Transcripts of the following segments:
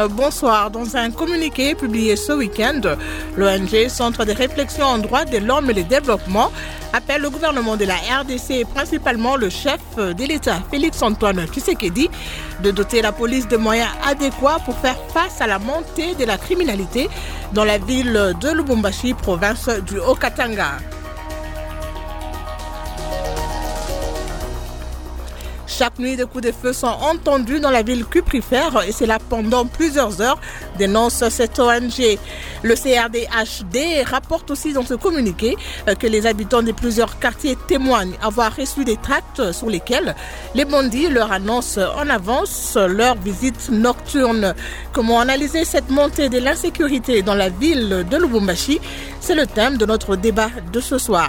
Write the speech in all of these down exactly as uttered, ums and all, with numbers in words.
Euh, bonsoir. Dans un communiqué publié ce week-end, l'O N G Centre de réflexion en droit de l'homme et le développement appelle le gouvernement de la R D C et principalement le chef de l'État, Félix-Antoine Tshisekedi, de doter la police de moyens adéquats pour faire face à la montée de la criminalité dans la ville de Lubumbashi, province du Haut-Katanga. Chaque nuit, des coups de feu sont entendus dans la ville cuprifère et c'est là pendant plusieurs heures, dénonce cette O N G. Le C R D H D rapporte aussi dans ce communiqué que les habitants de plusieurs quartiers témoignent avoir reçu des tracts sur lesquels les bandits leur annoncent en avance leur visite nocturne. Comment analyser cette montée de l'insécurité dans la ville de Lubumbashi? C'est le thème de notre débat de ce soir.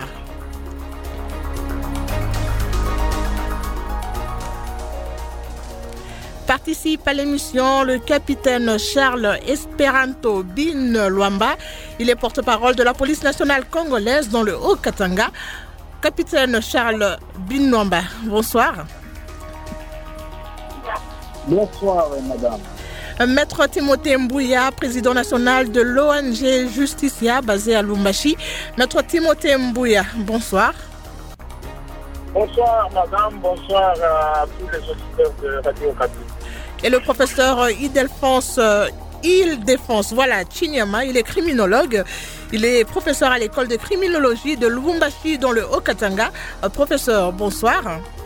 Participe à l'émission le capitaine Charles Esperanto Bin Luamba. Il est porte-parole de la police nationale congolaise dans le Haut-Katanga. Capitaine Charles Bin Luamba, bonsoir. Bonsoir, madame. Maître Timothée Mbouya, président national de l'O N G Justicia, basé à Lubumbashi. Maître Timothée Mbouya, bonsoir. Bonsoir, madame. Bonsoir à tous les auditeurs de Radio Okapi. Et le professeur Ildefonse, Ildefonse, voilà, Chinyama, il est criminologue. Il est professeur à l'école de criminologie de Lubumbashi dans le Haut-Katanga. Euh, professeur, bonsoir.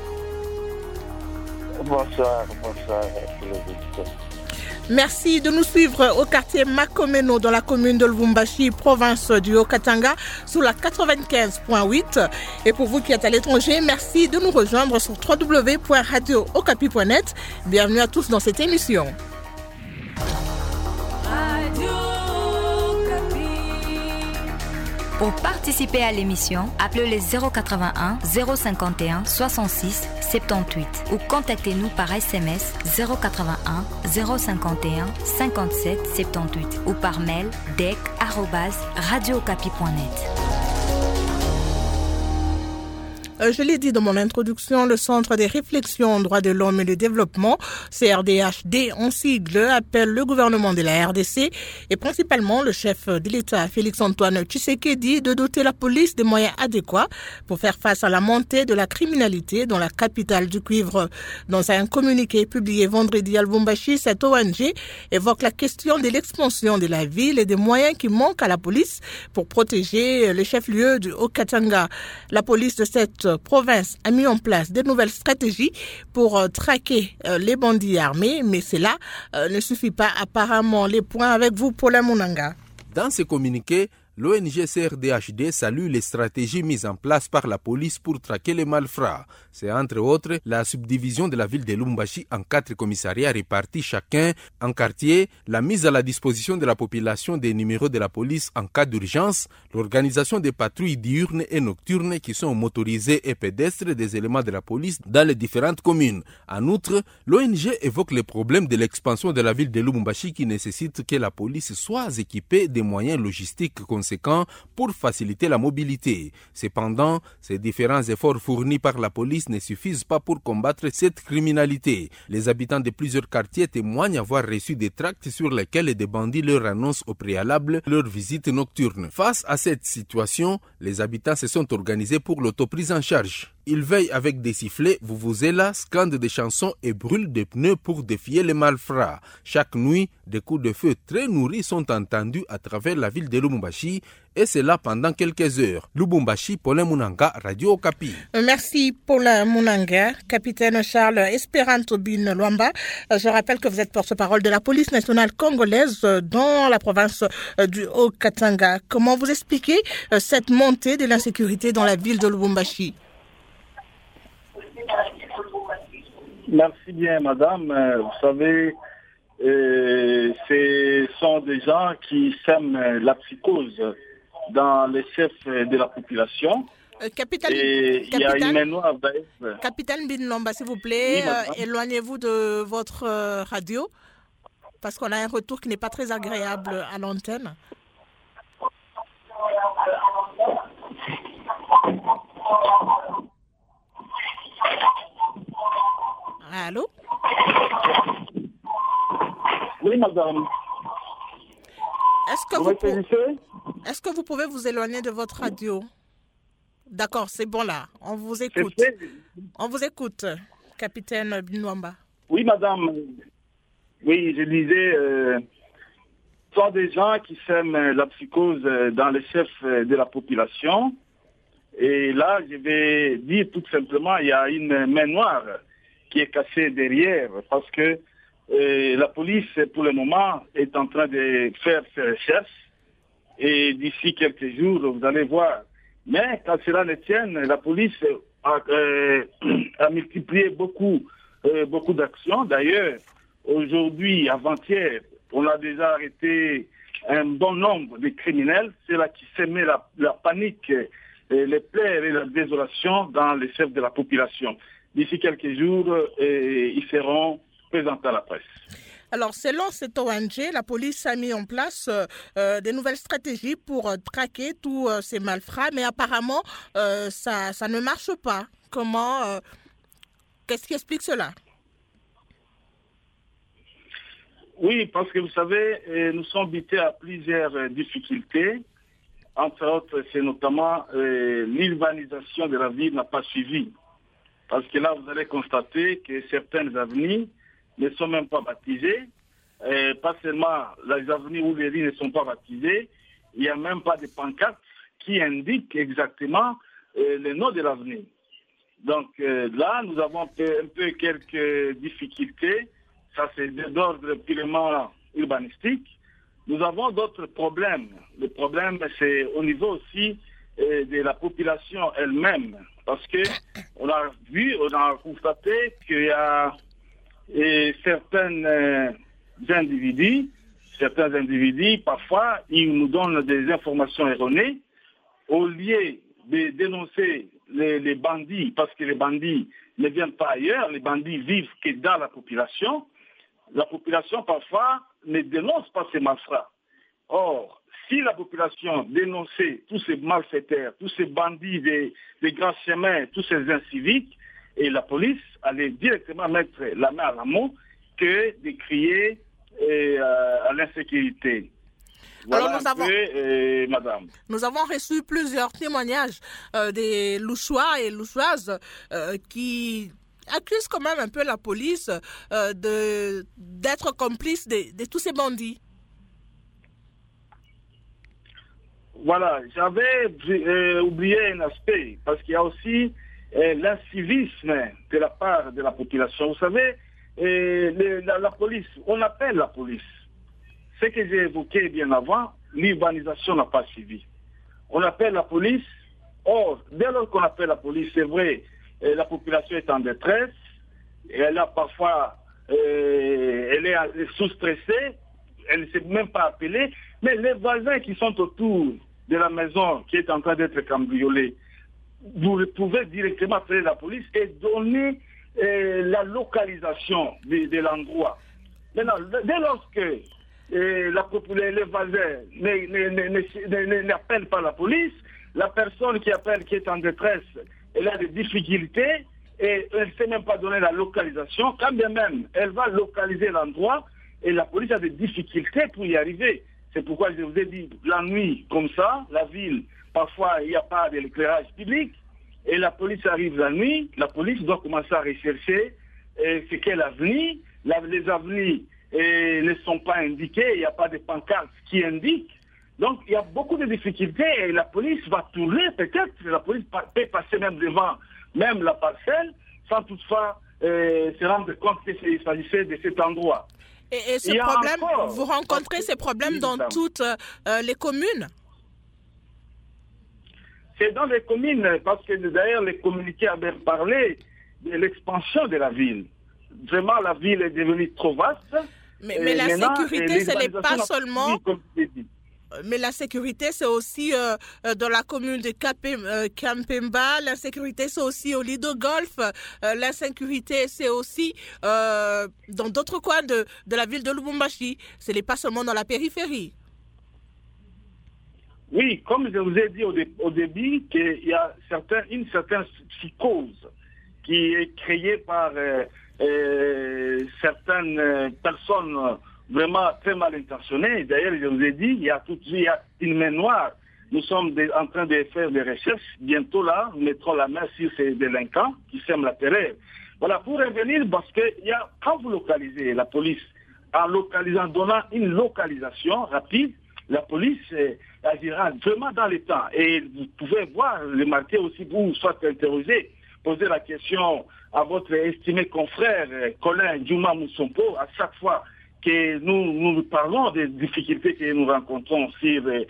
Bonsoir, bonsoir à tous les auditeurs. Merci de nous suivre au quartier Makomeno dans la commune de Lubumbashi, province du Haut-Katanga, sous la quatre-vingt-quinze virgule huit. Et pour vous qui êtes à l'étranger, merci de nous rejoindre sur w w w point radio okapi point net. Bienvenue à tous dans cette émission. Pour participer à l'émission, appelez les zéro quatre-vingt-un zéro cinquante et un soixante-six soixante-dix-huit ou contactez-nous par S M S zéro quatre-vingt-un zéro cinquante et un cinquante-sept soixante-dix-huit ou par mail d e c arobase radio okapi point net. Je l'ai dit dans mon introduction, le Centre des réflexions en droit de l'homme et le développement, C R D H D en sigle, appelle le gouvernement de la R D C et principalement le chef de l'État, Félix-Antoine Tshisekedi, de doter la police des moyens adéquats pour faire face à la montée de la criminalité dans la capitale du cuivre. Dans un communiqué publié vendredi à Lubumbashi, cette O N G évoque la question de l'expansion de la ville et des moyens qui manquent à la police pour protéger le chef-lieu du Haut-Katanga. La police de cette province a mis en place de nouvelles stratégies pour euh, traquer euh, les bandits armés, mais cela euh, ne suffit pas apparemment. Les points avec vous, Paula Munanga. Dans ce communiqué, l'O N G C R D H D salue les stratégies mises en place par la police pour traquer les malfrats. C'est entre autres la subdivision de la ville de Lubumbashi en quatre commissariats répartis chacun en quartier, la mise à la disposition de la population des numéros de la police en cas d'urgence, l'organisation des patrouilles diurnes et nocturnes qui sont motorisées et pédestres des éléments de la police dans les différentes communes. En outre, l'O N G évoque les problèmes de l'expansion de la ville de Lubumbashi qui nécessite que la police soit équipée des moyens logistiques conséquents pour faciliter la mobilité. Cependant, ces différents efforts fournis par la police ne suffisent pas pour combattre cette criminalité. Les habitants de plusieurs quartiers témoignent avoir reçu des tracts sur lesquels des bandits leur annoncent au préalable leur visite nocturne. Face à cette situation, les habitants se sont organisés pour l'autoprise en charge. Ils veillent avec des sifflets, vuvuzelas, scandent des chansons et brûlent des pneus pour défier les malfrats. Chaque nuit, des coups de feu très nourris sont entendus à travers la ville de Lubumbashi et c'est là pendant quelques heures. Lubumbashi, Paulin Munanga, Radio Okapi. Merci Paulin Munanga, capitaine Charles Esperanto Bin Luamba. Je rappelle que vous êtes porte-parole de la police nationale congolaise dans la province du Haut-Katanga. Comment vous expliquez cette montée de l'insécurité dans la ville de Lubumbashi? Merci bien, madame. Vous savez, euh, ce sont des gens qui sèment la psychose dans les chefs de la population. Euh, capitaine, et il y a une main noire d'ailleurs. Capitaine Bin Luamba, s'il vous plaît, Oui, euh, éloignez-vous de votre euh, radio parce qu'on a un retour qui n'est pas très agréable à l'antenne. Allô? Oui, madame. Est-ce que vous, vous Est-ce que vous pouvez vous éloigner de votre radio? D'accord, c'est bon là. On vous écoute. On vous écoute, capitaine Binouamba. Oui, madame. Oui, je disais, euh, soit des gens qui sèment la psychose dans les chefs de la population. Et là, je vais dire tout simplement, il y a une main noire qui est cachée derrière, parce que euh, la police, pour le moment, est en train de faire ses recherches. Et d'ici quelques jours, vous allez voir. Mais quand cela ne tienne, la police a, euh, a multiplié beaucoup, euh, beaucoup d'actions. D'ailleurs, aujourd'hui, avant-hier, on a déjà arrêté un bon nombre de criminels. C'est là qui s'émet la, la panique, les pleurs et la désolation dans les chefs de la population. D'ici quelques jours, euh, ils seront présentés à la presse. Alors, selon cette O N G, la police a mis en place euh, euh, des nouvelles stratégies pour euh, traquer tous euh, ces malfrats, mais apparemment, euh, ça, ça ne marche pas. Comment euh, Qu'est-ce qui explique cela? Oui, parce que vous savez, euh, nous sommes butés à plusieurs euh, difficultés. Entre autres, c'est notamment euh, l'urbanisation de la ville n'a pas suivi. Parce que là, vous allez constater que certaines avenues ne sont même pas baptisées. Euh, pas seulement les avenues où les rues ne sont pas baptisées, il n'y a même pas de pancarte qui indique exactement euh, le nom de l'avenue. Donc euh, là, nous avons un peu, un peu quelques difficultés. Ça, c'est d'ordre purement urbanistique. Nous avons d'autres problèmes. Le problème, c'est au niveau aussi euh, de la population elle-même. Parce que on a vu, on a constaté qu'il y a euh, certains euh, individus, certains individus, parfois, ils nous donnent des informations erronées. Au lieu de dénoncer les, les bandits, parce que les bandits ne viennent pas ailleurs, les bandits vivent que dans la population. La population, parfois, ne dénonce pas ces malfrats. Or, si la population dénonçait tous ces malfaiteurs, tous ces bandits des, des grands chemins, tous ces inciviques, et la police allait directement mettre la main à la main que de crier euh, à l'insécurité. Voilà. Alors nous avons, peu, euh, madame. Nous avons reçu plusieurs témoignages euh, des Louchois et Louchoises euh, qui accusent quand même un peu la police euh, de, d'être complice de, de tous ces bandits. Voilà, j'avais euh, oublié un aspect, parce qu'il y a aussi euh, l'incivisme de la part de la population. Vous savez, euh, le, la, la police, on appelle la police. Ce que j'ai évoqué bien avant, l'urbanisation n'a pas suivi. On appelle la police, or, dès lors qu'on appelle la police, c'est vrai, euh, la population est en détresse, et elle a parfois, euh, elle est sous-stressée, elle ne s'est même pas appelée, mais les voisins qui sont autour de la maison qui est en train d'être cambriolée, vous pouvez directement appeler la police et donner euh, la localisation de, de l'endroit. Maintenant, dès lors que euh, la, les voisins n'appellent pas la police, la personne qui appelle, qui est en détresse, elle a des difficultés et elle ne sait même pas donner la localisation. Quand bien même, elle va localiser l'endroit et la police a des difficultés pour y arriver. C'est pourquoi je vous ai dit, la nuit, comme ça, la ville, parfois, il n'y a pas de l'éclairage public, et la police arrive la nuit, la police doit commencer à rechercher euh, ce qu'est l'avenue. La, les avenues euh, ne sont pas indiquées, il n'y a pas de pancarte qui indique. Donc, il y a beaucoup de difficultés, et la police va tourner, peut-être, la police peut passer même devant même la parcelle, sans toutefois euh, se rendre compte qu'il s'agissait de cet endroit. Et, et ce problème, encore, vous rencontrez ces problèmes dans toutes euh, les communes? C'est dans les communes, parce que d'ailleurs les communiqués avaient parlé de l'expansion de la ville. Vraiment, la ville est devenue trop vaste. Mais, mais la sécurité, ce n'est pas seulement... Mais la sécurité, c'est aussi euh, dans la commune de Kampemba. L'insécurité, c'est aussi au lit de golf. Euh, L'insécurité, c'est aussi euh, dans d'autres coins de, de la ville de Lubumbashi. Ce n'est pas seulement dans la périphérie. Oui, comme je vous ai dit au, dé au début, qu'il y a certain, une certaine psychose qui est créée par euh, euh, certaines personnes vraiment très mal intentionnés. D'ailleurs, je vous ai dit, il y a, tout, il y a une main noire. Nous sommes de, en train de faire des recherches. Bientôt là, nous mettrons la main sur ces délinquants qui sèment la terreur. Voilà, pour revenir, parce que il y a, quand vous localisez la police, en localisant, donnant une localisation rapide, la police euh, agira vraiment dans les temps. Et vous pouvez voir, remarquer aussi, vous soit interrogé, poser la question à votre estimé confrère euh, Colin Djouma Moussompo à chaque fois que nous, nous parlons des difficultés que nous rencontrons sur, euh,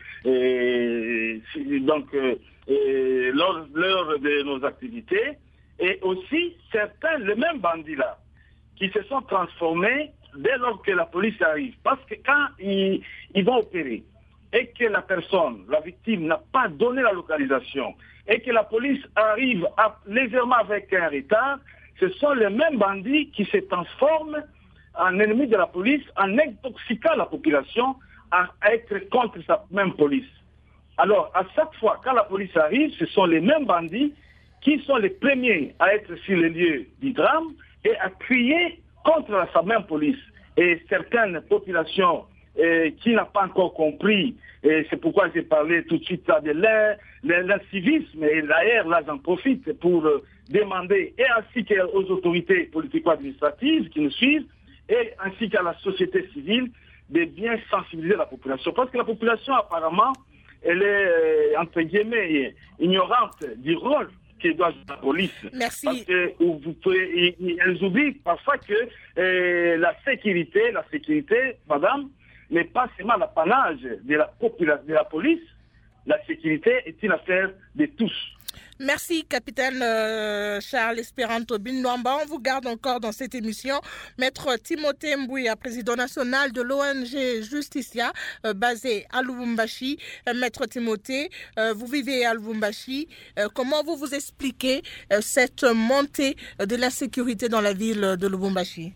euh, sur, donc, euh, euh, lors, lors de nos activités. Et aussi, certains, les mêmes bandits-là, qui se sont transformés dès lors que la police arrive. Parce que quand ils, ils vont opérer et que la personne, la victime, n'a pas donné la localisation et que la police arrive à, légèrement avec un retard, ce sont les mêmes bandits qui se transforment en ennemis de la police en intoxiquant la population à être contre sa même police. Alors, à chaque fois, quand la police arrive, ce sont les mêmes bandits qui sont les premiers à être sur les lieux du drame et à crier contre sa même police. Et certaines populations euh, qui n'ont pas encore compris, et c'est pourquoi j'ai parlé tout de suite là de l'incivisme, et d'ailleurs là j'en profite pour euh, demander, et ainsi qu'aux autorités politico-administratives qui nous suivent, et ainsi qu'à la société civile, de bien sensibiliser la population. Parce que la population apparemment, elle est, euh, entre guillemets, ignorante du rôle qui doit jouer la police. Merci. Parce que vous pouvez, elles oublient parfois que euh, la sécurité, la sécurité, madame, n'est pas seulement l'apanage de la population, de la police. La sécurité est une affaire de tous. Merci, capitaine euh, Charles Esperanto Binouamba. On vous garde encore dans cette émission. Maître Timothée Mbouya, président national de l'O N G Justicia, euh, basé à Lubumbashi. Euh, Maître Timothée, euh, vous vivez à Lubumbashi. Euh, comment vous vous expliquez euh, cette montée de l'insécurité dans la ville de Lubumbashi?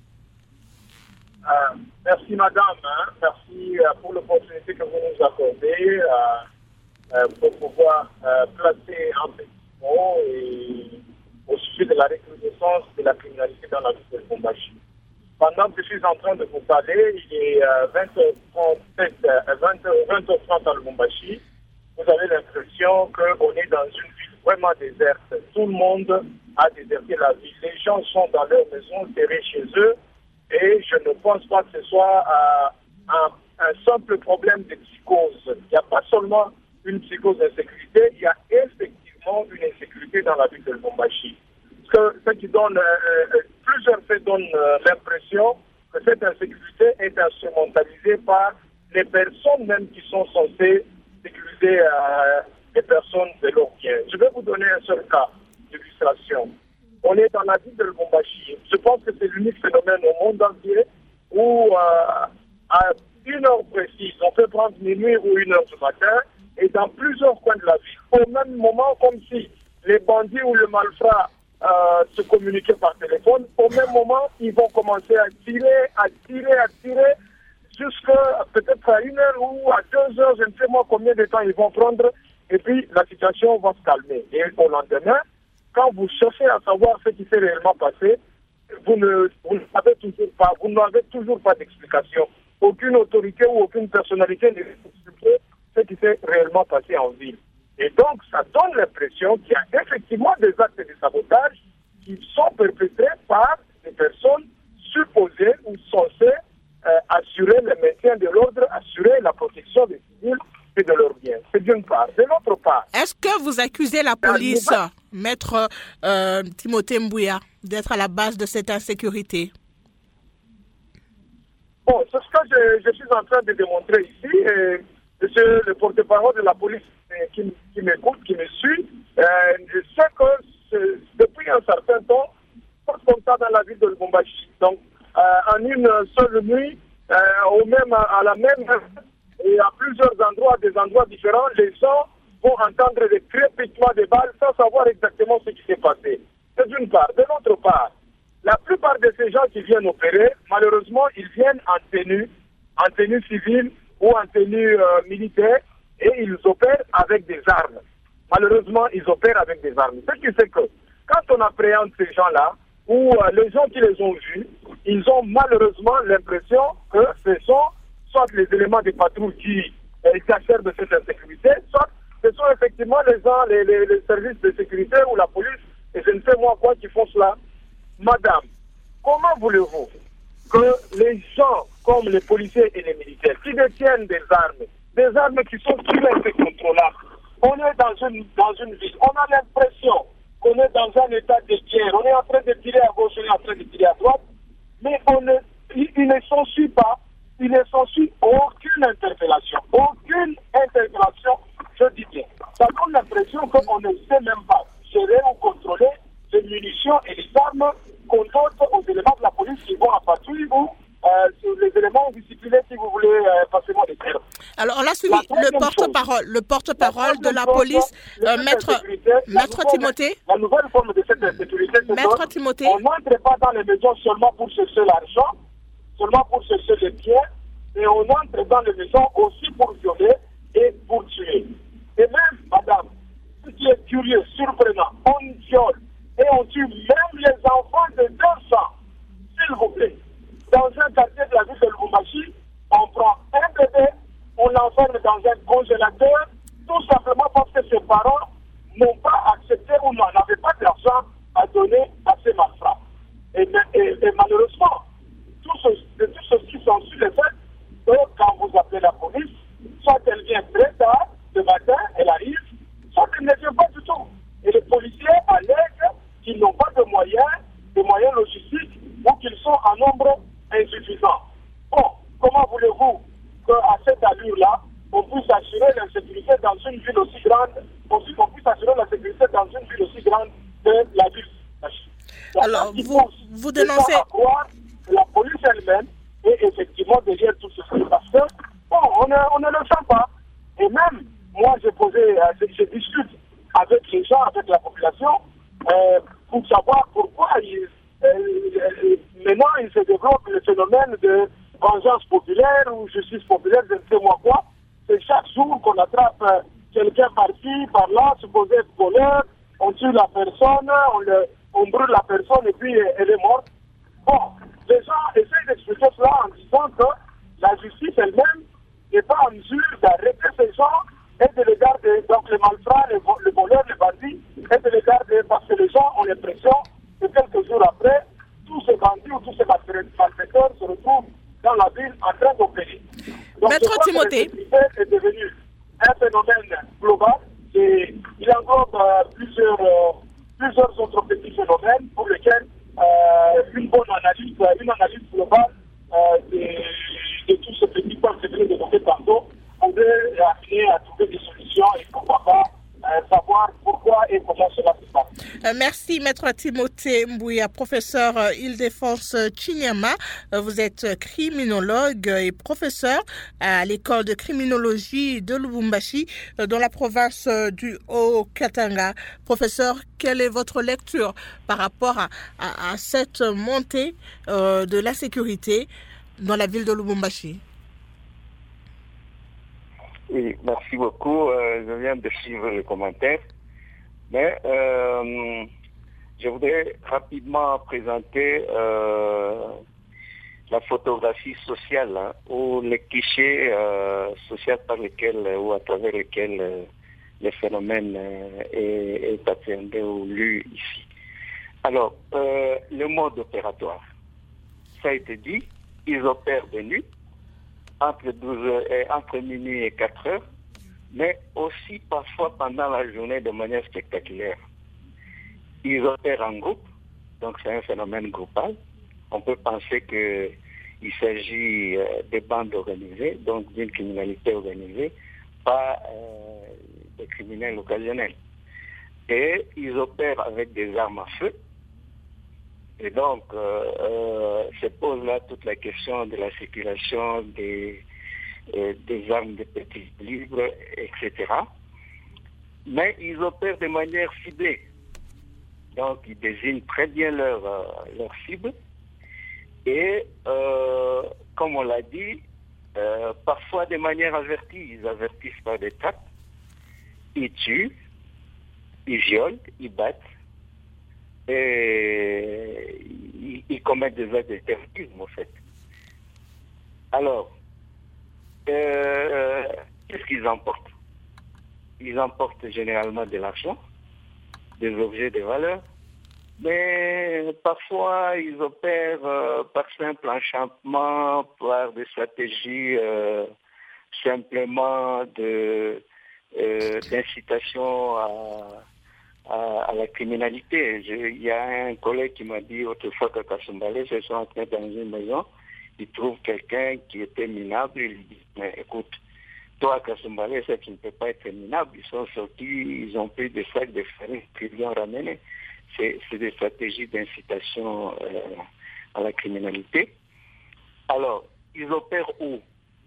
euh, Merci, madame. Hein. Merci euh, pour l'opportunité que vous nous accordez. Euh, Euh, pour pouvoir euh, placer un petit mot et au sujet de la recrudescence de la criminalité dans la ville de Lubumbashi. Pendant que je suis en train de vous parler, il est euh, vingt heures trente à Lubumbashi. Vous avez l'impression qu'on est dans une ville vraiment déserte. Tout le monde a déserté la ville. Les gens sont dans leur maison, serrés chez eux, et je ne pense pas que ce soit euh, un, un simple problème de psychose. Il n'y a pas seulement une psychose d'insécurité, il y a effectivement une insécurité dans la ville de Lubumbashi. Ce, ce qui donne, euh, plusieurs faits donnent euh, l'impression que cette insécurité est instrumentalisée par les personnes même qui sont censées sécuriser euh, les personnes de leurs biens. Je vais vous donner un seul cas d'illustration. On est dans la ville de Lubumbashi. Je pense que c'est l'unique phénomène au monde entier où euh, à une heure précise, on peut prendre minuit ou une heure du matin, et dans plusieurs coins de la ville, au même moment, comme si les bandits ou le malfrat euh, se communiquaient par téléphone, au même moment, ils vont commencer à tirer, à tirer, à tirer, jusqu'à peut-être à une heure ou à deux heures, je ne sais moi combien de temps ils vont prendre, et puis la situation va se calmer. Et au lendemain, quand vous cherchez à savoir ce qui s'est réellement passé, vous ne vous n'avez toujours pas, vous n'avez toujours pas d'explication. Aucune autorité ou aucune personnalité ne peut expliquer ce qui s'est réellement passé en ville. Et donc, ça donne l'impression qu'il y a effectivement des actes de sabotage qui sont perpétrés par des personnes supposées ou censées euh, assurer le maintien de l'ordre, assurer la protection des civils et de leurs biens. C'est d'une part. De l'autre part... Est-ce que vous accusez la police, la maître euh, Timothée Mbouya, d'être à la base de cette insécurité? Bon, c'est ce que je, je suis en train de démontrer ici. Et monsieur le porte-parole de la police qui, qui m'écoute, qui me suit, euh, je sais que depuis un certain temps, c'est comme ça dans la ville de Lubumbashi. Donc, euh, en une seule nuit, euh, au même, à la même heure, et à plusieurs endroits, des endroits différents, les gens vont entendre des crépitements de balles sans savoir exactement ce qui s'est passé. C'est d'une part. De l'autre part, la plupart de ces gens qui viennent opérer, malheureusement, ils viennent en tenue, en tenue civile ou en tenue euh, militaire, et ils opèrent avec des armes. Malheureusement, ils opèrent avec des armes. Ce qui fait que, quand on appréhende ces gens-là, où euh, les gens qui les ont vus, ils ont malheureusement l'impression que ce sont soit les éléments des patrouilles qui exagèrent de cette insécurité, soit ce sont effectivement les gens, les, les, les services de sécurité ou la police, et je ne sais moi quoi, qui font cela. Madame, comment voulez-vous que les gens comme les policiers et les militaires qui détiennent des armes, des armes qui sont sûres et contrôlables, on est dans une, dans une ville, on a l'impression qu'on est dans un état de guerre, on est en train de tirer à gauche, on est en train de tirer à droite, mais on ne, il, il ne s'ensuit pas, il ne s'ensuit aucune interpellation, aucune interpellation, je dis bien. Ça donne l'impression qu'on ne sait même pas gérer ou contrôler les munitions et les armes qu'on donne aux éléments de la police qui vont à patrouille ou euh, sur les éléments disciplinés, si vous voulez euh, facilement les dire. Alors, on a suivi le porte-parole, le porte-parole de la police, euh, maître, maître Timothée. La nouvelle forme de cette insécurité, c'est Maître Timothée. On n'entre pas dans les maisons seulement pour chercher l'argent, seulement pour chercher les biens, et on entre dans les maisons aussi pour violer et pour tuer. Et même, madame, ce qui est curieux, surprenant, on viole et on tue même les enfants de deux ans, s'il vous plaît. Dans un quartier de la ville de Lubumbashi, on prend un bébé, on l'enferme dans un congélateur, tout simplement parce que ses parents n'ont pas accepté ou n'avaient pas d'argent à donner à ces malfrats. Et, et, et malheureusement, tout, ce, tout ceci s'ensuit le fait que quand vous appelez la police, soit elle vient très tard, le matin, elle arrive, soit elle ne vient pas du tout. Et les policiers allèguent qu'ils n'ont pas de moyens, de moyens logistiques, ou qu'ils sont en nombre insuffisant. Bon, comment voulez-vous qu'à cette allure-là, on puisse assurer la sécurité dans une ville aussi grande, aussi qu'on puisse assurer la sécurité dans une ville aussi grande que la ville. Donc, alors, vous, vous dénoncez... À croire que la police elle-même est effectivement derrière tout ceci. Parce que, bon, on ne, on ne le sent pas. Et même, moi, j'ai posé, euh, je, je discute avec les gens, avec la population, euh, pour savoir pourquoi ils... Euh, maintenant, il se développe le phénomène de vengeance populaire ou justice populaire, je ne sais moi quoi. C'est chaque jour qu'on attrape euh, quelqu'un par-ci, par-là, supposé être voleur, on tue la personne, on, le, on brûle la personne et puis euh, elle est morte. Bon, les gens essayent d'expliquer cela en disant que la justice elle-même n'est pas en mesure d'arrêter ces gens et de les garder, donc les malfrats, les, les voleurs, les bandits, et de les garder parce que les gens ont l'impression que quelques jours après, tous ces bandits ou tous ces malfaiteurs se retrouvent dans la ville en train d'opérer. Donc, Maître Timothée. est devenu un phénomène global et il englobe euh, plusieurs, euh, plusieurs autres petits phénomènes pour lesquels euh, une bonne analyse, une analyse globale euh, de, de tous ces petits points que je viens d'évoquer tantôt pourrait amener à trouver des solutions et pourquoi pas euh, savoir pourquoi et comment cela se passe. Euh, merci, Maître Timothée Mbouya, professeur euh, Île-de-France Chinyama. Euh, vous êtes criminologue et professeur à l'école de criminologie de Lubumbashi, euh, dans la province euh, du Haut-Katanga. Professeur, quelle est votre lecture par rapport à, à, à cette montée euh, de la sécurité dans la ville de Lubumbashi? Oui, merci beaucoup. Euh, je viens de suivre les commentaires. Mais euh, je voudrais rapidement présenter euh, la photographie sociale hein, ou les clichés euh, sociaux par lesquels ou à travers lesquels euh, le phénomène euh, est, est appréhendé ou lu ici. Alors, euh, le mode opératoire, ça a été dit, ils opèrent de nuit, entre, douze heures et, entre minuit et quatre heures, mais aussi parfois pendant la journée de manière spectaculaire. Ils opèrent en groupe, donc c'est un phénomène groupal. On peut penser qu'il s'agit euh, de bandes organisées, donc d'une criminalité organisée, pas euh, de criminels occasionnels. Et ils opèrent avec des armes à feu. Et donc, euh, euh, se pose là toute la question de la circulation des, euh, des armes de petit calibre, et cetera. Mais ils opèrent de manière ciblée. Donc, ils désignent très bien leur, euh, leur cible. Et, euh, comme on l'a dit, euh, parfois de manière avertie. Ils avertissent par des tapes, ils tuent, ils violent, ils battent. et ils, ils commettent des actes de terrorisme, en fait. Alors, euh, qu'est-ce qu'ils emportent? Ils emportent généralement de l'argent, des objets de valeur, mais parfois ils opèrent euh, par simple enchantement, par des stratégies euh, simplement de, euh, d'incitation à, à, à la criminalité. Il y a un collègue qui m'a dit autrefois qu'à Kasumbalé, ils sont entrés dans une maison, ils trouvent quelqu'un qui était minable, ils lui disent, mais écoute, toi à Kasumbalé, c'est tu ne peux pas être minable. Ils sont sortis, ils ont pris des sacs de farine qu'ils lui ont ramenés. C'est, c'est des stratégies d'incitation euh, à la criminalité. Alors, ils opèrent où?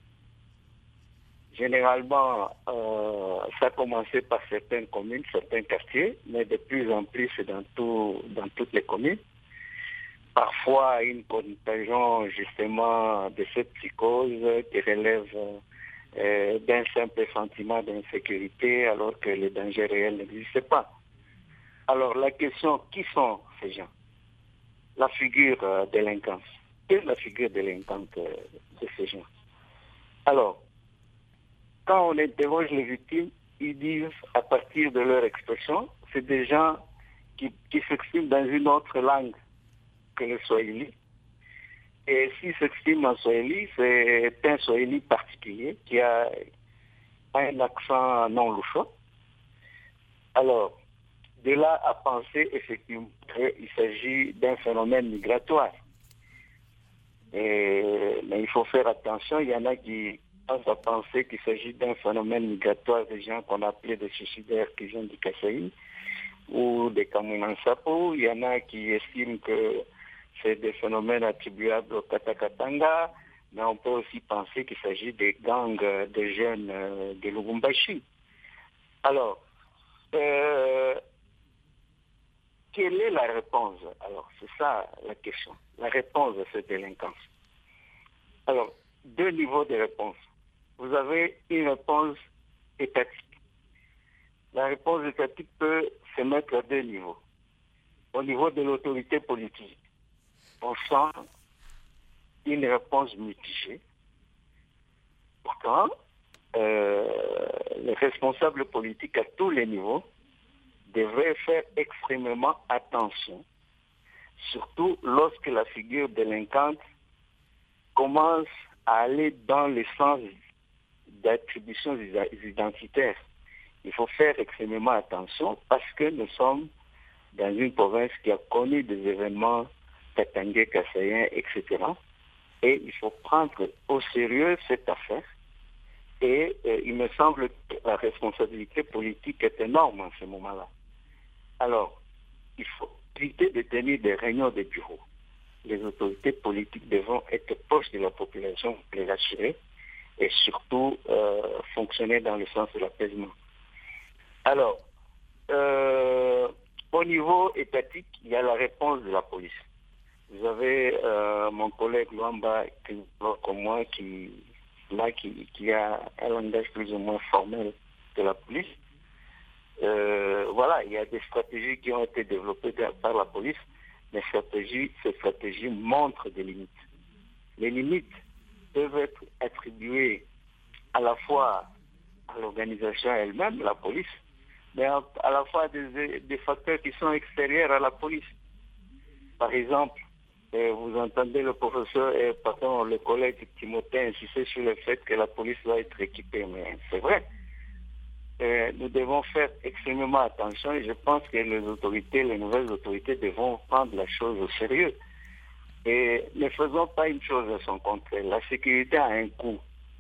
Généralement, euh, ça a commencé par certaines communes, certains quartiers, mais de plus en plus c'est dans, tout, dans toutes les communes. Parfois, une contagion justement de cette psychose qui relève euh, d'un simple sentiment d'insécurité alors que le danger réel n'existe pas. Alors la question, qui sont ces gens? La figure euh, délinquante. Quelle est la figure délinquante euh, de ces gens? Alors, quand on interroge les victimes, ils disent à partir de leur expression, c'est des gens qui, qui s'expriment dans une autre langue que le swahili. Et s'ils s'expriment en swahili, c'est un swahili particulier qui a un accent non louchon. Alors, de là à penser effectivement qu'il s'agit d'un phénomène migratoire. Et, mais il faut faire attention, il y en a qui pensent à penser qu'il s'agit d'un phénomène migratoire des gens qu'on appelait des suicidaires qui viennent du Kasaï ou des Kamunansapo. Il y en a qui estiment que c'est des phénomènes attribuables au Katakatanga, mais on peut aussi penser qu'il s'agit des gangs de jeunes de Lubumbashi. Alors, euh, quelle est la réponse? Alors, c'est ça la question. La réponse de cette délinquance. Alors, deux niveaux de réponse. Vous avez une réponse étatique. La réponse étatique peut se mettre à deux niveaux. Au niveau de l'autorité politique, on sent une réponse mitigée. Pourtant, euh, les responsables politiques à tous les niveaux devrait faire extrêmement attention, surtout lorsque la figure délinquante commence à aller dans le sens d'attributions identitaires. Il faut faire extrêmement attention parce que nous sommes dans une province qui a connu des événements katangais, kassaïens, et cetera. Et il faut prendre au sérieux cette affaire. Et euh, il me semble que la responsabilité politique est énorme en ce moment-là. Alors, il faut éviter de tenir des réunions de bureau. Les autorités politiques devront être proches de la population pour les rassurer et surtout euh, fonctionner dans le sens de l'apaisement. Alors, euh, au niveau étatique, il y a la réponse de la police. Vous avez euh, mon collègue Luamba, qui, comme moi, qui, là, qui, qui a un langage plus ou moins formel de la police. Euh, voilà, il y a des stratégies qui ont été développées par la police, mais stratégies, ces stratégies montrent des limites. Les limites peuvent être attribuées à la fois à l'organisation elle-même, la police, mais à, à la fois des, des facteurs qui sont extérieurs à la police. Par exemple, euh, vous entendez le professeur, et pardon, le collègue Timothée insister sur le fait que la police doit être équipée, mais c'est vrai. Euh, nous devons faire extrêmement attention et je pense que les autorités, les nouvelles autorités devront prendre la chose au sérieux. Et ne faisons pas une chose à son contraire. La sécurité a un coût.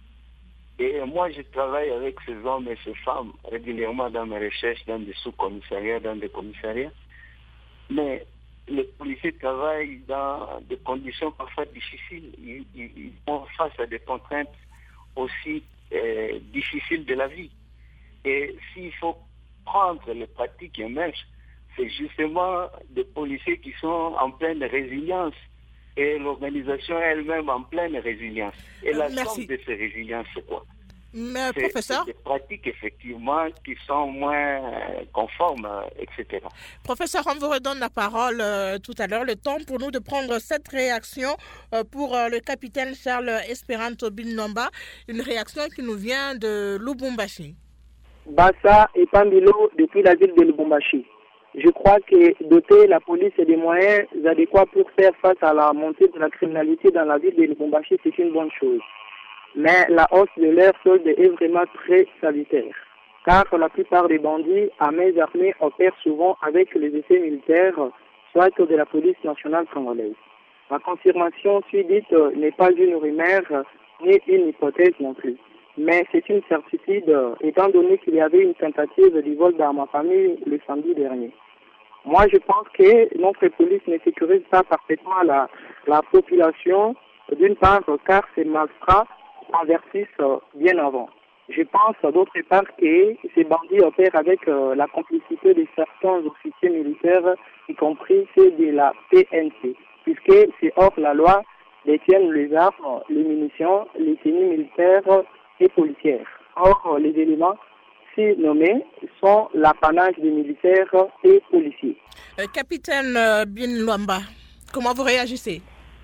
Et moi, je travaille avec ces hommes et ces femmes régulièrement dans mes recherches, dans des sous-commissariats, dans des commissariats. Mais les policiers travaillent dans des conditions parfois difficiles. Ils, ils, ils font face à des contraintes aussi euh, difficiles de la vie. Et s'il faut prendre les pratiques qui émergent, c'est justement des policiers qui sont en pleine résilience et l'organisation elle-même en pleine résilience. Et la Merci. somme de ces résiliences, c'est quoi? Mais, professeur, c'est des pratiques effectivement qui sont moins conformes, et cetera. Professeur, on vous redonne la parole euh, tout à l'heure. Le temps pour nous de prendre cette réaction euh, pour euh, le capitaine Charles Esperanto Binlomba, une réaction qui nous vient de Lubumbashi. Bassa et Pambilo depuis la ville de Lubumbashi. Je crois que doter la police des moyens adéquats pour faire face à la montée de la criminalité dans la ville de Lubumbashi, c'est une bonne chose. Mais la hausse de leur solde est vraiment très salutaire, car la plupart des bandits à main armée opèrent souvent avec les effets militaires, soit de la police nationale congolaise. La confirmation suite n'est pas une rumeur ni une hypothèse non plus, mais c'est une certitude étant donné qu'il y avait une tentative de vol dans ma famille le samedi dernier. Moi, je pense que notre police ne sécurise pas parfaitement la, la population, d'une part car ces malfrats convertissent bien avant. Je pense d'autre part que ces bandits opèrent avec euh, la complicité de certains officiers militaires, y compris ceux de la P N C, puisque c'est hors la loi détiennent les armes, les munitions, les tenues militaires et policières. Or, les éléments si nommés sont l'apanage des militaires et policiers. Euh, capitaine euh, Binlomba, comment vous réagissez?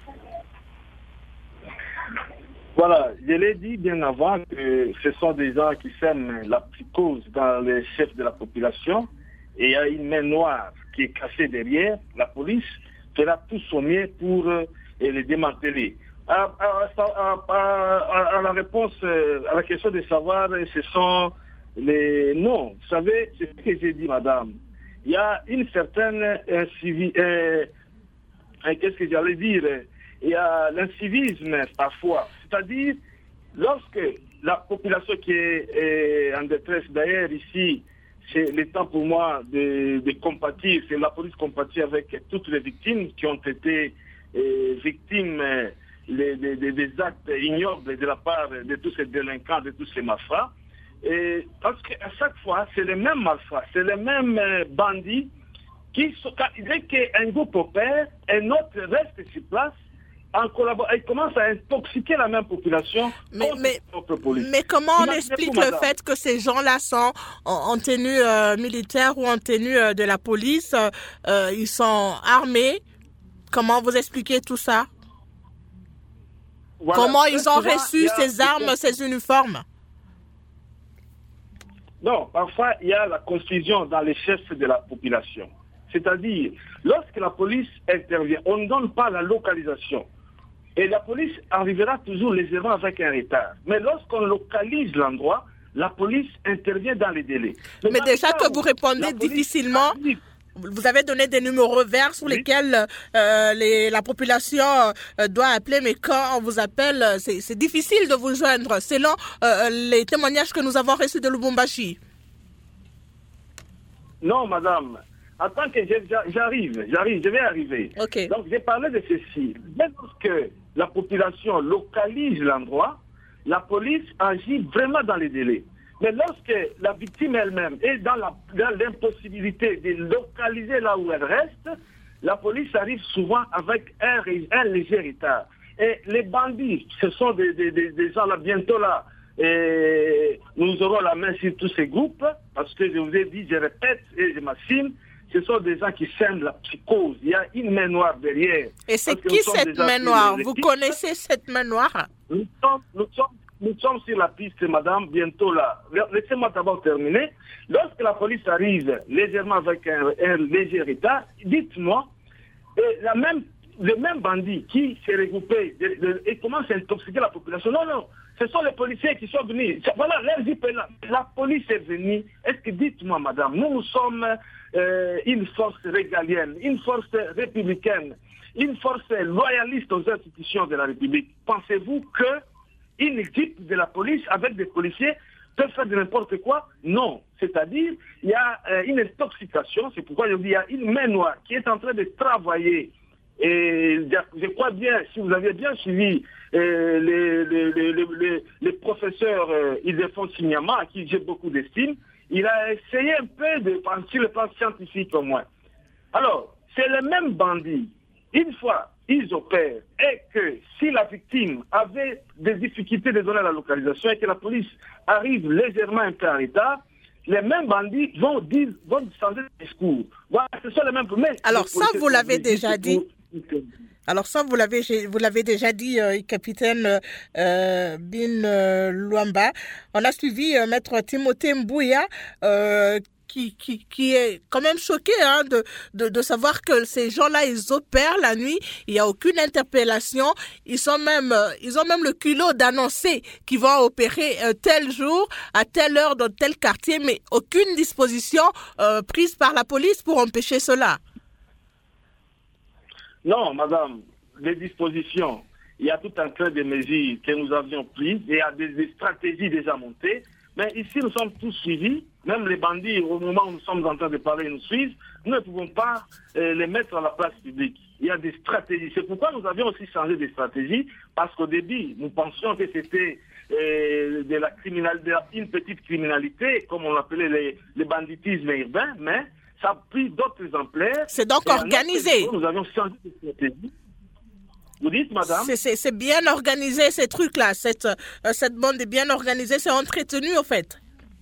Voilà, je l'ai dit bien avant que ce sont des gens qui sèment la psychose dans les chefs de la population et il y a une main noire qui est cachée derrière. La police fera tout son mieux pour euh, les démanteler. À, à, à, à, à la réponse, à la question de savoir, ce sont les... Non, vous savez, c'est ce que j'ai dit, madame. Il y a une certaine... Incivi... Euh, qu'est-ce que j'allais dire? Il y a l'incivisme parfois. C'est-à-dire, lorsque la population qui est, est en détresse, d'ailleurs ici, c'est le temps pour moi de, de compatir, c'est la police compatit avec toutes les victimes qui ont été euh, victimes euh, les, des, des actes ignobles de la part de tous ces délinquants, de tous ces malfrats. Et parce qu'à chaque fois, c'est les mêmes malfrats, c'est les mêmes euh, bandits qui, dès qu'un groupe opère, un autre reste sur place, en collaborant, ils commencent à intoxiquer la même population. Mais, mais, mais comment on explique le fait que ces gens-là sont en, en tenue euh, militaire ou en tenue euh, de la police, euh, ils sont armés? Comment vous expliquez tout ça? Voilà. Comment ils ont reçu ces armes, ces uniformes? Non, parfois il y a la confusion dans les chefs de la population. C'est-à-dire, lorsque la police intervient, on ne donne pas la localisation. Et la police arrivera toujours légèrement avec un retard. Mais lorsqu'on localise l'endroit, la police intervient dans les délais. Mais, Mais déjà que vous répondez difficilement, arrive. Vous avez donné des numéros verts sur oui. lesquels euh, les, la population euh, doit appeler, mais quand on vous appelle, c'est difficile de vous joindre, selon euh, les témoignages que nous avons reçus de Lubumbashi. Non, madame. Attends que j'arrive, j'arrive, je vais arriver. Okay. Donc, j'ai parlé de ceci. Dès que la population localise l'endroit, la police agit vraiment dans les délais. Mais lorsque la victime elle-même est dans l'impossibilité de localiser là où elle reste, la police arrive souvent avec un, un léger retard. Et les bandits, ce sont des, des, des, des gens là, bientôt là, et nous aurons la main sur tous ces groupes, parce que je vous ai dit, je répète et je m'affirme, ce sont des gens qui sèment la psychose. Il y a une main noire derrière. Et c'est qui cette main noire? Vous connaissez cette main noire? Nous sommes, nous, sommes, nous sommes sur la piste, madame, bientôt là. Laissez-moi d'abord terminer. Lorsque la police arrive légèrement avec un, un léger retard, dites-moi, la même, le même bandit qui s'est regroupé de, de, et commence à intoxiquer la population. Non, non, ce sont les policiers qui sont venus. Voilà, leur dit, la, la police est venue. Est-ce que, dites-moi, madame, nous, nous sommes... Euh, une force régalienne, une force républicaine, une force loyaliste aux institutions de la République. Pensez-vous qu'une équipe de la police avec des policiers peut faire de n'importe quoi? Non. C'est-à-dire, il y a euh, une intoxication, c'est pourquoi je dis, il y a une main noire qui est en train de travailler. Et je crois bien, si vous avez bien suivi euh, les, les, les, les, les professeurs euh, Ildefonso Signama, à qui j'ai beaucoup d'estime, il a essayé un peu de penser le plan scientifique au moins. Alors, c'est le même bandit. Une fois ils opèrent et que si la victime avait des difficultés de donner la localisation et que la police arrive légèrement un peu en retard, les mêmes bandits vont dire, vont changer de discours. Voilà, ce sont les mêmes. Mais alors ça, vous l'avez déjà dit. Pour... Alors ça, vous l'avez, vous l'avez déjà dit, euh, capitaine euh, Bin euh, Luamba. On a suivi euh, maître Timothée Mbouya, euh, qui, qui, qui est quand même choqué hein, de, de, de savoir que ces gens-là, ils opèrent la nuit. Il n'y a aucune interpellation. Ils sont même, euh, ils ont même le culot d'annoncer qu'ils vont opérer euh, tel jour, à telle heure, dans tel quartier, mais aucune disposition euh, prise par la police pour empêcher cela. Non, madame, les dispositions, il y a tout un tas de mesures que nous avions prises, il y a des, des stratégies déjà montées, mais ici nous sommes tous suivis, même les bandits, au moment où nous sommes en train de parler, nous suivent, nous ne pouvons pas euh, les mettre à la place publique. Il y a des stratégies. C'est pourquoi nous avions aussi changé de stratégie, parce qu'au début, nous pensions que c'était euh, de la criminalité, une petite criminalité, comme on l'appelait les, les banditismes urbains, mais ça a pris d'autres ampleurs. C'est donc organisé. Niveau, nous avions changé de stratégie. Vous dites, madame? C'est, c'est, c'est bien organisé, ces trucs-là. Cette, euh, cette bande est bien organisée, c'est entretenu, au fait.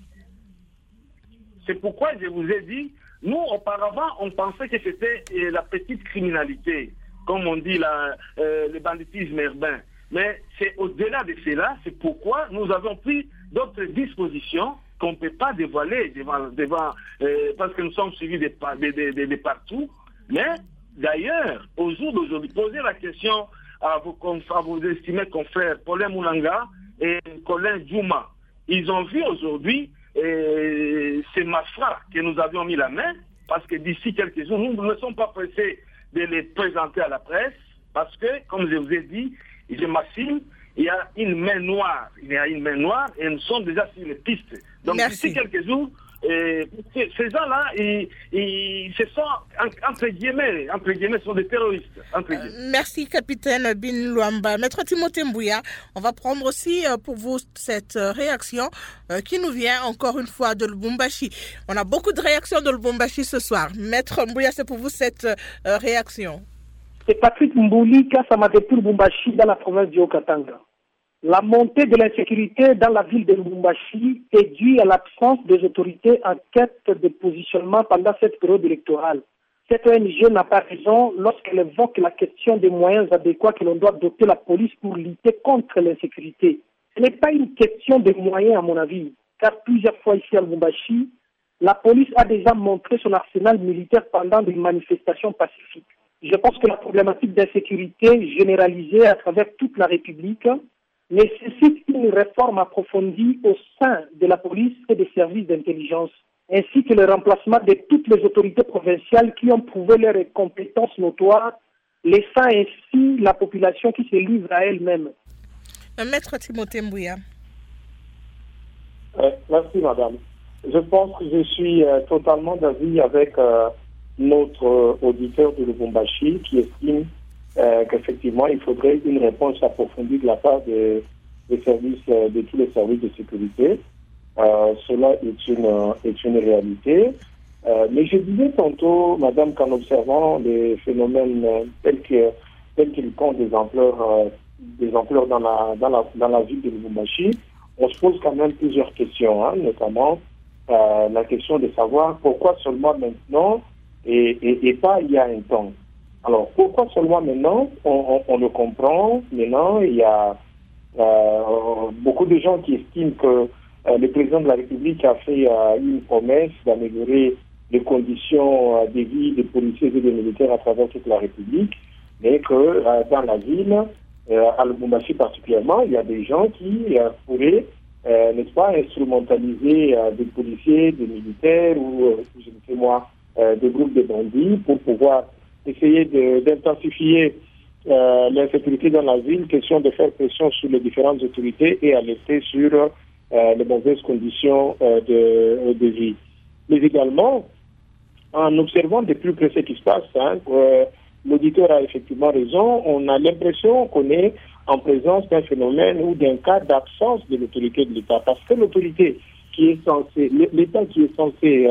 C'est pourquoi je vous ai dit, nous, auparavant, on pensait que c'était euh, la petite criminalité, comme on dit, la, euh, le banditisme urbain. Mais c'est au-delà de cela, c'est pourquoi nous avons pris d'autres dispositions qu'on ne peut pas dévoiler devant, devant euh, parce que nous sommes suivis de, de, de, de, de partout. Mais d'ailleurs, au jour d'aujourd'hui, poser la question à vos, à vos estimés confrères Paulin Moulanga et Colin Djouma. Ils ont vu aujourd'hui euh, ces mafras que nous avions mis la main, parce que d'ici quelques jours, nous ne sommes pas pressés de les présenter à la presse, parce que, comme je vous ai dit, je m'assure, il y a une main noire. Il y a une main noire et nous sommes déjà sur les pistes. Donc Merci. d'ici quelques jours, euh, ces gens-là, ils, ils, ce sont, entre guillemets, entre guillemets, sont des terroristes. Entre guillemets. Euh, merci, capitaine Bin Luamba. Maître Timothée Mbouya, on va prendre aussi euh, pour vous cette euh, réaction euh, qui nous vient encore une fois de Lubumbashi. On a beaucoup de réactions de Lubumbashi ce soir. Maître Mbouya, c'est pour vous cette euh, réaction. C'est Patrick Mbouli, Kasamatepu Lubumbashi, dans la province du Haut-Katanga. La montée de l'insécurité dans la ville de Lubumbashi est due à l'absence des autorités en quête de positionnement pendant cette période électorale. Cette O N G n'a pas raison lorsqu'elle évoque la question des moyens adéquats que l'on doit doter la police pour lutter contre l'insécurité. Ce n'est pas une question de moyens à mon avis, car plusieurs fois ici à Lubumbashi, la police a déjà montré son arsenal militaire pendant des manifestations pacifiques. Je pense que la problématique d'insécurité généralisée à travers toute la République nécessite une réforme approfondie au sein de la police et des services d'intelligence, ainsi que le remplacement de toutes les autorités provinciales qui ont prouvé leurs compétences notoires, laissant ainsi la population qui se livre à elle-même. Maître Timothée Mbouya. Euh, merci, madame. Je pense que je suis euh, totalement d'avis avec euh, notre euh, auditeur de Lubumbashi qui estime euh, qu'effectivement, il faudrait une réponse approfondie de la part de, des services, euh, de tous les services de sécurité. Euh, cela est une, euh, est une réalité. Euh, mais je disais tantôt, madame, qu'en observant les phénomènes euh, tels que, tels qu'ils prennent des ampleurs, euh, des ampleurs dans la, dans la, dans la ville de Lubumbashi, on se pose quand même plusieurs questions, hein, notamment euh, la question de savoir pourquoi seulement maintenant et, et, et pas il y a un temps. Alors, pourquoi seulement maintenant? on, on, on le comprend. Maintenant, il y a euh, beaucoup de gens qui estiment que euh, le président de la République a fait euh, une promesse d'améliorer les conditions euh, de vie des policiers et des militaires à travers toute la République, mais que euh, dans la ville, euh, à Lubumbashi particulièrement, il y a des gens qui euh, pourraient, euh, n'est-ce pas, instrumentaliser euh, des policiers, des militaires ou, euh, je ne sais moi, euh, des groupes de bandits pour pouvoir essayer de, d'intensifier euh, l'insécurité dans la ville, question de faire pression sur les différentes autorités et alerter sur euh, les mauvaises conditions euh, de, de vie. Mais également, en observant de plus près ce qui se passe, hein, euh, l'auditeur a effectivement raison, on a l'impression qu'on est en présence d'un phénomène ou d'un cas d'absence de l'autorité de l'État. Parce que l'autorité qui est censée, l'État qui est censé euh,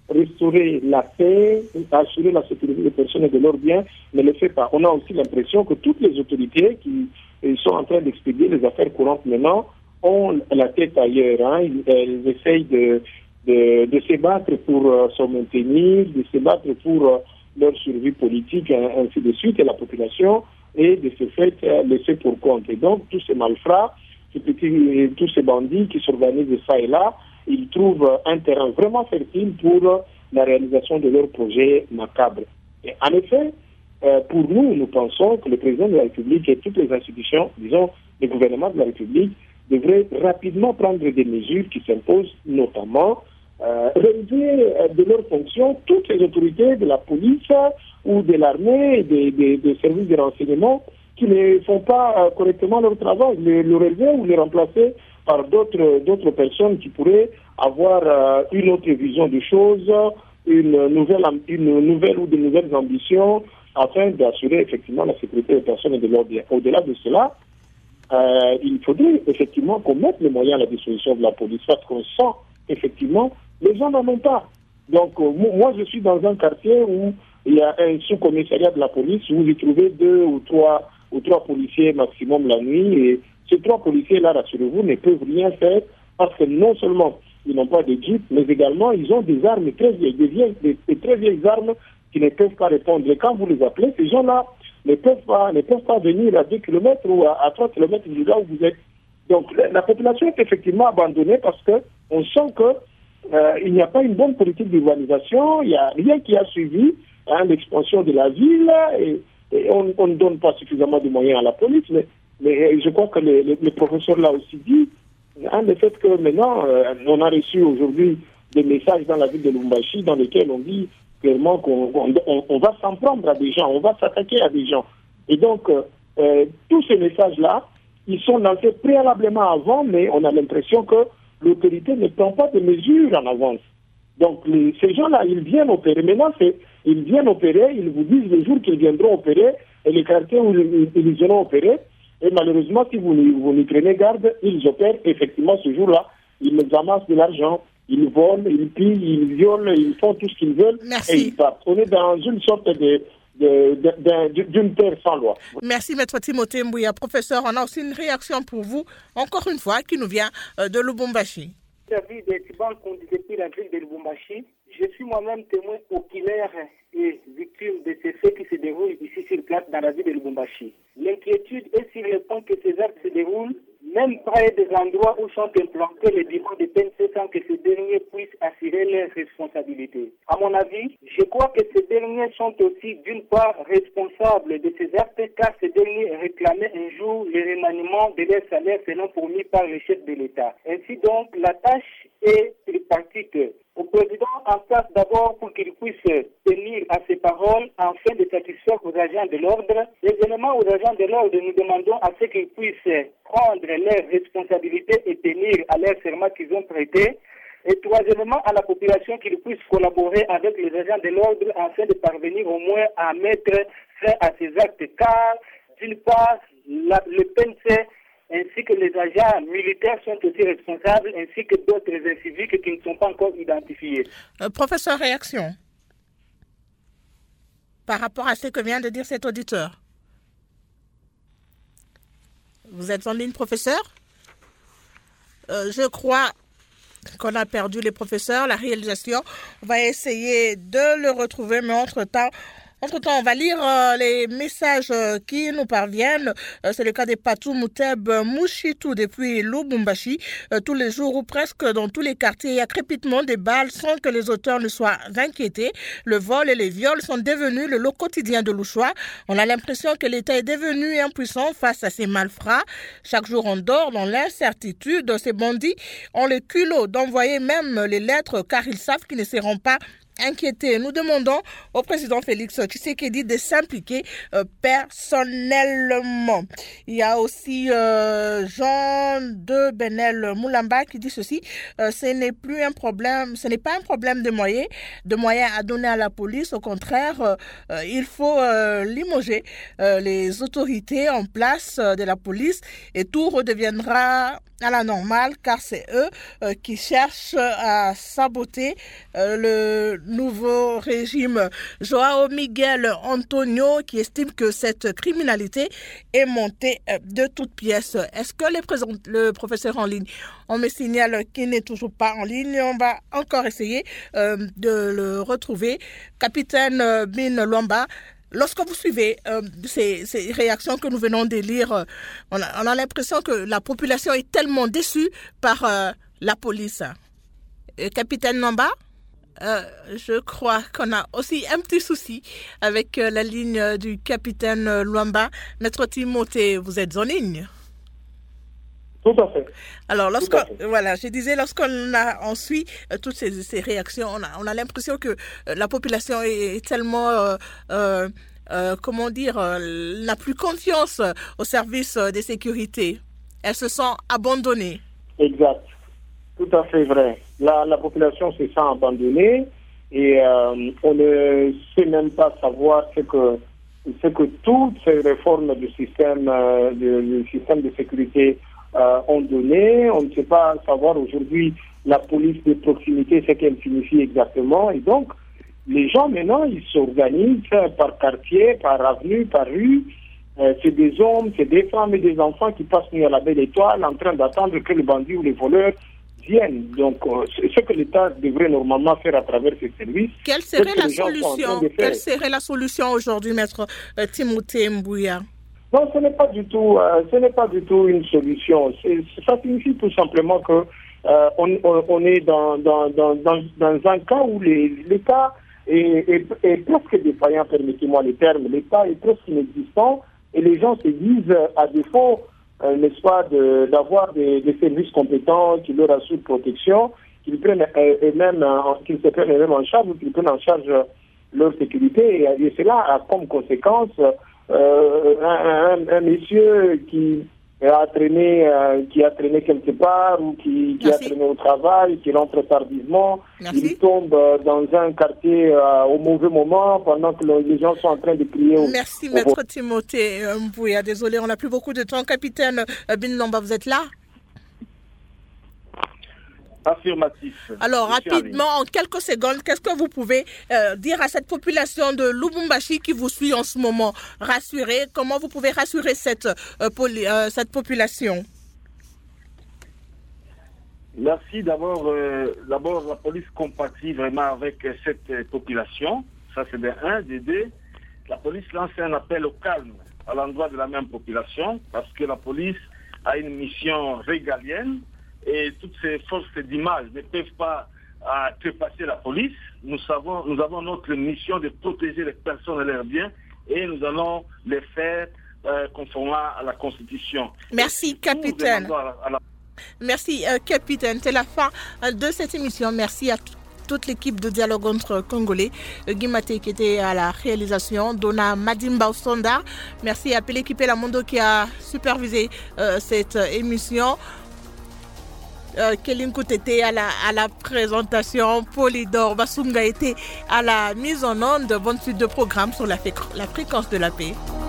restaurer la paix, assurer la sécurité des personnes et de leurs biens, ne le fait pas. On a aussi l'impression que toutes les autorités qui sont en train d'expédier les affaires courantes maintenant ont la tête ailleurs. Hein. Elles essayent de, de, de se battre pour euh, se maintenir, de se battre pour euh, leur survie politique, hein, ainsi de suite, et la population est de ce fait euh, laissée pour compte. Et donc, tous ces malfrats, ces petits, tous ces bandits qui s'organisent ça et là, ils trouvent un terrain vraiment fertile pour la réalisation de leurs projets macabres. Et en effet, euh, pour nous, nous pensons que le président de la République et toutes les institutions, disons, le gouvernement de la République, devraient rapidement prendre des mesures qui s'imposent, notamment euh, relever de leurs fonctions toutes les autorités de la police ou de l'armée, des, des, des services de renseignement qui ne font pas euh, correctement leur travail, le, le relever ou le remplacer par d'autres d'autres personnes qui pourraient avoir euh, une autre vision des choses, une nouvelle, une nouvelle ou de nouvelles ambitions afin d'assurer effectivement la sécurité des personnes et de leurs biens. Au-delà de cela, euh, il faudrait effectivement qu'on mette les moyens à la disposition de la police parce qu'on sent effectivement les gens n'en ont pas. Donc euh, moi je suis dans un quartier où il y a un sous-commissariat de la police où vous y trouvez deux ou trois ou trois policiers maximum la nuit et ces trois policiers-là, rassurez-vous, ne peuvent rien faire parce que non seulement ils n'ont pas de jeep, mais également ils ont des armes très vieilles, des, vieilles, des, des très vieilles armes qui ne peuvent pas répondre. Et quand vous les appelez, ces gens-là ne peuvent pas, ne peuvent pas venir à deux kilomètres ou à, à trois kilomètres de là où vous êtes. Donc la, la population est effectivement abandonnée parce que on sent que euh, il n'y a pas une bonne politique d'urbanisation, il n'y a rien qui a suivi hein, l'expansion de la ville et, et on, on ne donne pas suffisamment de moyens à la police, mais Mais je crois que le, le, le professeur l'a aussi dit, hein, le fait que maintenant, euh, on a reçu aujourd'hui des messages dans la ville de Lubumbashi dans lesquels on dit clairement qu'on on, on va s'en prendre à des gens, on va s'attaquer à des gens. Et donc, euh, tous ces messages-là, ils sont lancés préalablement avant, mais on a l'impression que l'autorité ne prend pas de mesures en avance. Donc, les, ces gens-là, ils viennent opérer. Maintenant, c'est, ils viennent opérer, ils vous disent les jours qu'ils viendront opérer et les quartiers où ils, ils iront opérer. Et malheureusement, si vous, vous n'y prenez garde, ils opèrent effectivement ce jour-là. Ils amassent de l'argent, ils volent, ils pillent, ils violent, ils font tout ce qu'ils veulent. Merci. Et ils partent. On est dans une sorte de, de, de, de, d'une terre sans loi. Merci, Maître Timothée Mbouya. Professeur, on a aussi une réaction pour vous, encore une fois, qui nous vient de Lubumbashi. Vis-à-vis des Tibans conduits depuis la ville de Lubumbashi, je suis moi-même témoin oculaire et victime de ces faits qui se déroulent ici sur place dans la ville de Lubumbashi. L'inquiétude est sur le point que ces actes se déroulent, même près des endroits où sont implantés les bureaux de P N C sans que ces derniers puissent assurer leurs responsabilités. À mon avis, je crois que ces derniers sont aussi d'une part responsables de ces actes car ces derniers réclamaient un jour le remaniement de leur salaire selon promis par le chef de l'État. Ainsi donc, la tâche est tripartite. Au président en place d'abord pour qu'il puisse tenir à ses paroles afin de satisfaire aux agents de l'ordre. Deuxièmement, aux agents de l'ordre, nous demandons à ce qu'ils puissent prendre leurs responsabilités et tenir à leur serment qu'ils ont prêté. Et troisièmement, à la population qu'ils puissent collaborer avec les agents de l'ordre afin de parvenir au moins à mettre fin à ces actes. Car, d'une part, la, le P N C ainsi que les agents militaires sont aussi responsables, ainsi que d'autres civiques qui ne sont pas encore identifiés. Euh, professeur, réaction par rapport à ce que vient de dire cet auditeur. Vous êtes en ligne, professeur ? euh, Je crois qu'on a perdu les professeurs, la réalisation. On va essayer de le retrouver, mais entre-temps, Entre-temps, on va lire euh, les messages euh, qui nous parviennent. Euh, c'est le cas de Patou Mouteb Mouchitou depuis Lubumbashi. Euh, tous les jours ou presque dans tous les quartiers, il y a crépitement des balles sans que les auteurs ne soient inquiétés. Le vol et les viols sont devenus le lot quotidien de l'Ouchois. On a l'impression que l'État est devenu impuissant face à ces malfrats. Chaque jour, on dort dans l'incertitude. Ces bandits ont le culot d'envoyer même les lettres car ils savent qu'ils ne seront pas inquiétés. Nous demandons au président Félix Tshisekedi de s'impliquer euh, personnellement. Il y a aussi euh, Jean de Benel Moulamba qui dit ceci, euh, ce n'est plus un problème, ce n'est pas un problème de moyens, de moyens à donner à la police. Au contraire, euh, il faut euh, limoger euh, les autorités en place euh, de la police et tout redeviendra à la normale, car c'est eux euh, qui cherchent à saboter euh, le nouveau régime. Joao Miguel Antonio qui estime que cette criminalité est montée euh, de toutes pièces. Est-ce que les présent- le professeur en ligne, on me signale qu'il n'est toujours pas en ligne, on va encore essayer euh, de le retrouver. Capitaine euh, Bin Luamba, lorsque vous suivez euh, ces, ces réactions que nous venons de lire, euh, on a, on a l'impression que la population est tellement déçue par euh, la police. Et Capitaine Namba, euh, je crois qu'on a aussi un petit souci avec euh, la ligne du capitaine Luamba. Maître Timothée, vous êtes en ligne? Tout à fait. Alors, lorsqu'on, voilà, je disais, lorsqu'on a, on suit euh, toutes ces, ces réactions, on a, on a l'impression que euh, la population est, est tellement, euh, euh, euh, comment dire, euh, n'a plus confiance au service euh, des sécurités. Elles se sont abandonnées. Exact. Tout à fait vrai. La, la population se sent abandonnée et euh, on ne sait même pas savoir ce que, ce que toutes ces réformes du système, euh, du, du système de sécurité Euh, ont donné. On ne sait pas savoir aujourd'hui la police de proximité, ce qu'elle signifie exactement. Et donc, les gens maintenant, ils s'organisent par quartier, par avenue, par rue. Euh, c'est des hommes, c'est des femmes et des enfants qui passent nuit à la belle étoile en train d'attendre que le bandit ou les voleurs viennent. Donc, euh, c'est ce que l'État devrait normalement faire à travers ses services. Quelle serait la solution Quelle serait la solution aujourd'hui, maître euh, Timothée Mbouya? Non, ce n'est pas du tout, euh, ce n'est pas du tout une solution. C'est, ça signifie tout simplement que euh, on, on, on est dans, dans, dans, dans, dans un cas où les, l'État est, est, est presque défaillant, permettez-moi le terme. L'État est presque inexistant et les gens se disent, à défaut, euh, n'est-ce pas, de, d'avoir des, des services compétents qui leur assurent protection, qu'ils prennent eux-mêmes, qu'ils se prennent eux-mêmes en charge ou qu'ils prennent en charge leur sécurité. Et, et cela a comme conséquence Euh, un, un, un monsieur qui a traîné, euh, qui a traîné quelque part ou qui, qui a traîné au travail, qui rentre tardivement, Merci. il tombe dans un quartier euh, au mauvais moment pendant que les gens sont en train de crier. Merci, au, maître au... Timothée Mbouya. Désolé, on n'a plus beaucoup de temps. Capitaine Bin Luamba, vous êtes là? Affirmatif. Alors, rapidement, en quelques secondes, qu'est-ce que vous pouvez euh, dire à cette population de Lubumbashi qui vous suit en ce moment? Rassurer, comment vous pouvez rassurer cette, euh, poli- euh, cette population? Merci. D'abord, euh, d'abord, la police compatit vraiment avec euh, cette euh, population. Ça, c'est de un. De deux, la police lance un appel au calme à l'endroit de la même population parce que la police a une mission régalienne. Et toutes ces forces d'image ne peuvent pas euh, trépasser la police. Nous savons, nous avons notre mission de protéger les personnes et leurs biens et nous allons les faire euh, conformément à la Constitution. Merci, capitaine. À la... Merci, euh, capitaine. C'est la fin euh, de cette émission. Merci à t- toute l'équipe de Dialogue entre Congolais. Euh, Guy Maté qui était à la réalisation. Donna Madimba au standard. Merci à Péléquipé Lamondo qui a supervisé euh, cette euh, émission. Euh, Kéline Kout était à la, à la présentation, Polydor Basunga était à la mise en onde. Bonne suite de programme sur la, la fréquence de la paix.